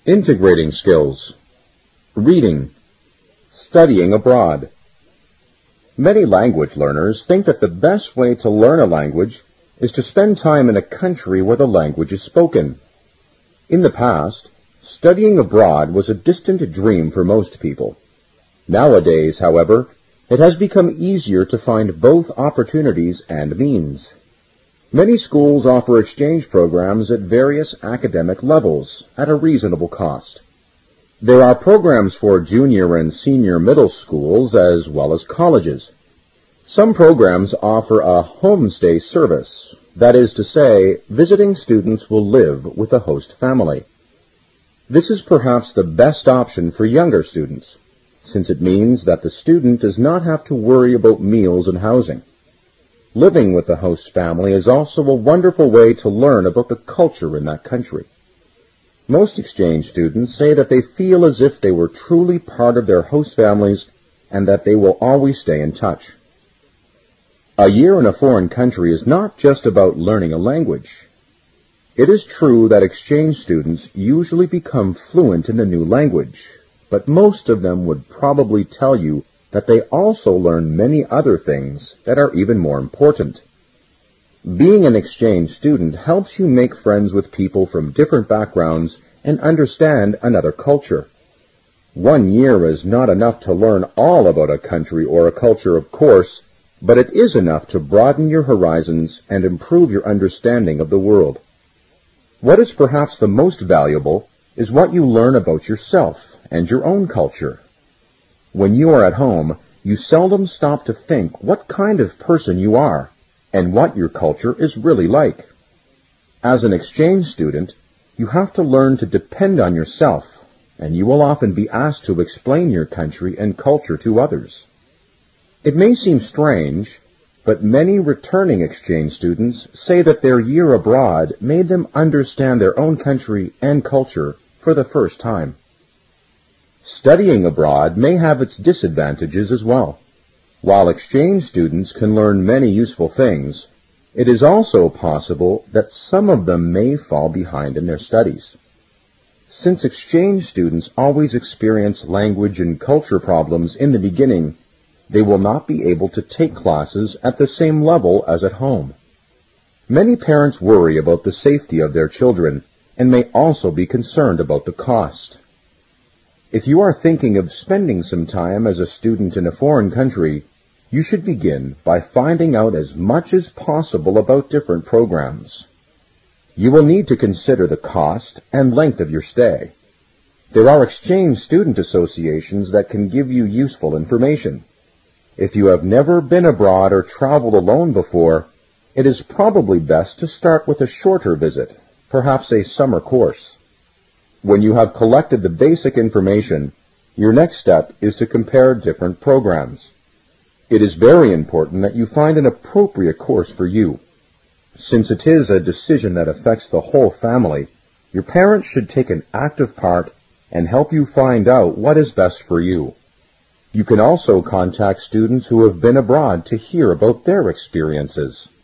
Integrating skills. Reading. Studying abroad. Many language learners think that the best way to learn a language is to spend time in a country where the language is spoken. In the past, studying abroad was a distant dream for most people. Nowadays, however, it has become easier to find both opportunities and means. Many schools offer exchange programs at various academic levels at a reasonable cost. There are programs for junior and senior middle schools as well as colleges. Some programs offer a homestay service, that is to say, visiting students will live with the host family. This is perhaps the best option for younger students, since it means that the student does not have to worry about meals and housing. Living with the host family is also a wonderful way to learn about the culture in that country. Most exchange students say that they feel as if they were truly part of their host families and that they will always stay in touch. A year in a foreign country is not just about learning a language. It is true that exchange students usually become fluent in the new language, but most of them would probably tell you that they also learn many other things that are even more important. Being an exchange student helps you make friends with people from different backgrounds and understand another culture. 1 year is not enough to learn all about a country or a culture, of course, but it is enough to broaden your horizons and improve your understanding of the world. What is perhaps the most valuable is what you learn about yourself and your own culture. When you are at home, you seldom stop to think what kind of person you are and what your culture is really like. As an exchange student, you have to learn to depend on yourself, and you will often be asked to explain your country and culture to others. It may seem strange, but many returning exchange students say that their year abroad made them understand their own country and culture for the first time. Studying abroad may have its disadvantages as well. While exchange students can learn many useful things, it is also possible that some of them may fall behind in their studies. Since exchange students always experience language and culture problems in the beginning, they will not be able to take classes at the same level as at home. Many parents worry about the safety of their children and may also be concerned about the cost. If you are thinking of spending some time as a student in a foreign country, you should begin by finding out as much as possible about different programs. You will need to consider the cost and length of your stay. There are exchange student associations that can give you useful information. If you have never been abroad or traveled alone before, it is probably best to start with a shorter visit, perhaps a summer course. When you have collected the basic information, your next step is to compare different programs. It is very important that you find an appropriate course for you. Since it is a decision that affects the whole family, your parents should take an active part and help you find out what is best for you. You can also contact students who have been abroad to hear about their experiences.